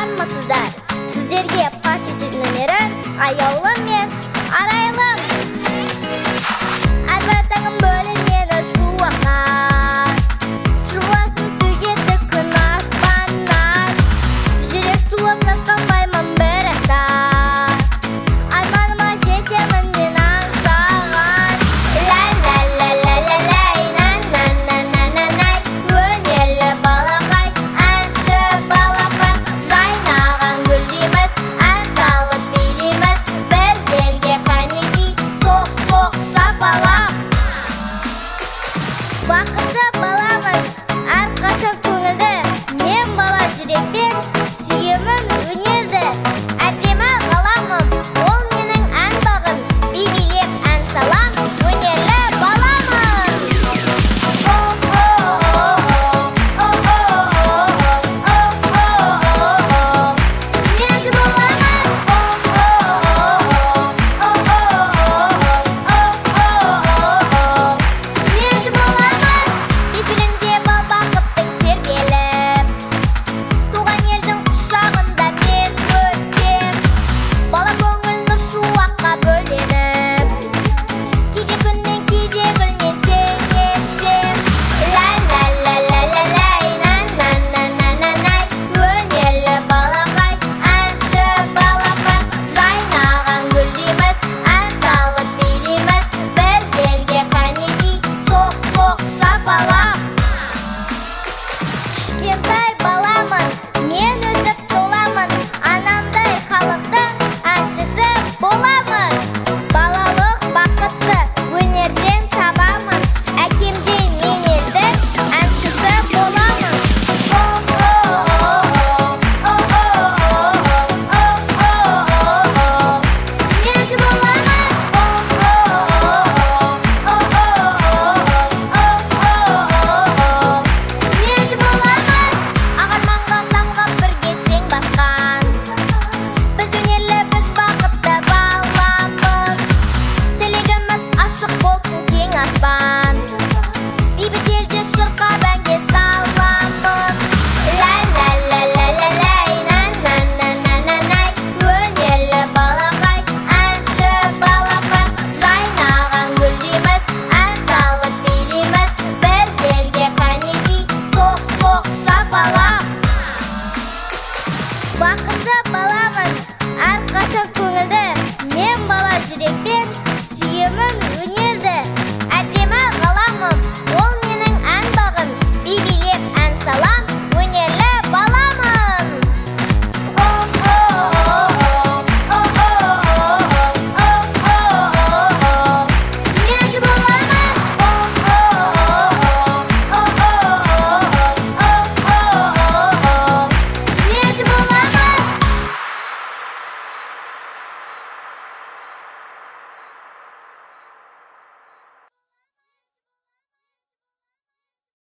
армысыздар? Сіздерге паш ететін өнерім аяулым мен арайлым. Әрбір таңым бөліп мені шуаққа, шұғыласын төгеді күн аспаннан. Жүрек тулап жатқан баймын бірақта, арманыма жетемін мен аңсаған. Ла-ла-ла-ла-ла-лай, на-на-на-на-на-най, өнерлі балақай, әнші балапан. Жайнаған гүлдейміз, ән салып билейміз, біздерге қанекей, соқ-соқ шапалақ. Бақытты баламын, әрқашан көңілді, мен бала жүрекпен сүйемін өнерді. Әдемі ғаламым, ол менің ән бағым, би-билеп ән салам, өнерлі баламын. Менші боламын. Менші боламын. Есігінде бал бақыттың тербеліп, туған елдің құшағында мен өссем, бала көңіл нұр шуаққа бөленіп, кейде күнмен кейде гүлмен теңесем. Ла-ла-ла-ла-ла-лай, на-на-на-на-на-най, өнерлі балақай, әнші балапан. Жайнаған гүлдейміз, ән салып билейміз, біздерге қанекей, соқ-соқ шапалақ. Кішкентай баламын, мен өсіп толамын, анамдай халықтың әншісі боламын. Балалық бақытты өнерден табамын, әкемдей мен елдің әншісі боламын. Менші боламын. Менші боламын. Ағарманға самғап бірге тең басқан, біз өнерлі, біз бақытты баламыз. Тілегіміз ашық болсын кең аспан, бейбіт елде шырқап әнге саламыз. Ла-ла-ла-ла-ла-лай, на-на-на-на-на-най, өнерлі балақай, әнші балапан. Жайнаған гүлдейміз, ән салып билейміз, біздерге қанекей, соқ-соқ шапалақ. Бақытты баламын, әрқашан көңілді, мен бала жүрекпен сүйемін өнерді.